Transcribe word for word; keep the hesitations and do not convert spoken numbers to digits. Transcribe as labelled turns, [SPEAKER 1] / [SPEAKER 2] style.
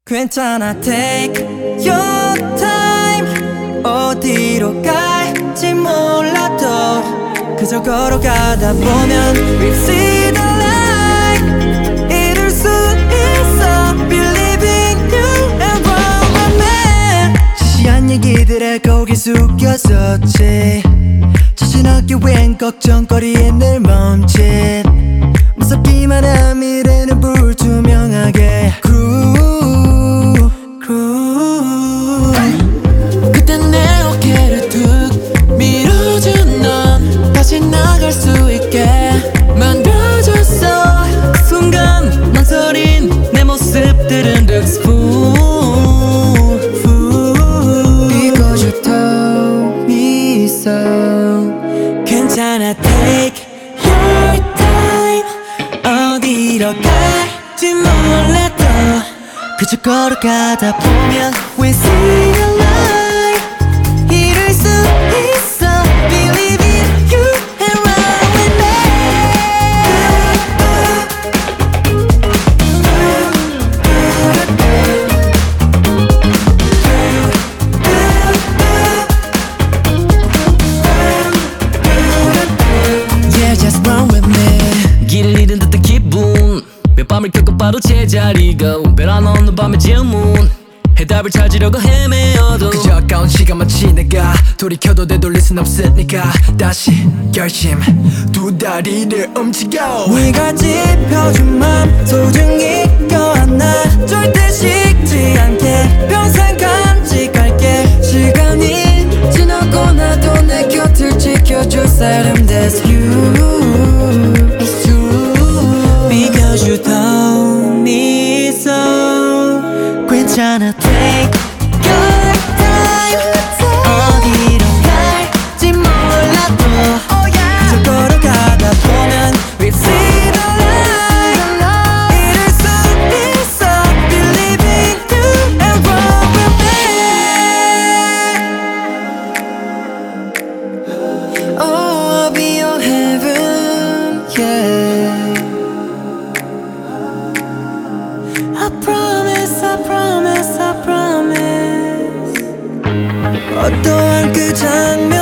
[SPEAKER 1] 괜찮아 take your time. 어디로 갈지 몰라도 그저 걸어가다 보면 we'll see the light. 이룰 수 있어 believe in you and roll me. 시시한 얘기들에 고개 숙였었지. 자신 없게 웬 걱정거리에 늘 멈칫. 무섭기만 한 미래는 불투명하게 Groove, groove.
[SPEAKER 2] 그때 내 어깨를 툭 밀어준 넌 다시 나갈 수 있게 만들어줬어.
[SPEAKER 1] 그 순간 망설인 내 모습들은 득스푼.
[SPEAKER 2] Because you told me so.
[SPEAKER 1] 괜찮아 take your time. 어디로 갈지 몰라도 그저 걸어가다 보면 we see the light. 이룰 수 있어 believe in you and run with me.
[SPEAKER 2] Yeah, just run with me.
[SPEAKER 3] 길을 잃은 듯한 기분. 몇 밤을 겪고 바로 제자리고 베란 없는 밤의 질문. 해답을 찾으려고 헤매어도
[SPEAKER 2] 그저 아까운 시간만 지나가 돌이켜도 되돌릴 순 없으니까 다시 결심 두 다리를 움직여.
[SPEAKER 1] 네가 짚어준 맘 소중히 껴안아. 절대 식지 않게 평생 간직할게.
[SPEAKER 2] 시간이 지나고 나도 내 곁을 지켜줄 사람 that's you. It's true.
[SPEAKER 1] Because you told me so. 괜찮아 take your time. 어디로 갈지 몰라도 그저 걸어가다 보면 we'll see the light. 이룰 수 있어 believe in you and roll with me.
[SPEAKER 2] Oh, I'll be your heaven, yeah.
[SPEAKER 1] I promise, I promise, I promise. 어떠한 그 장면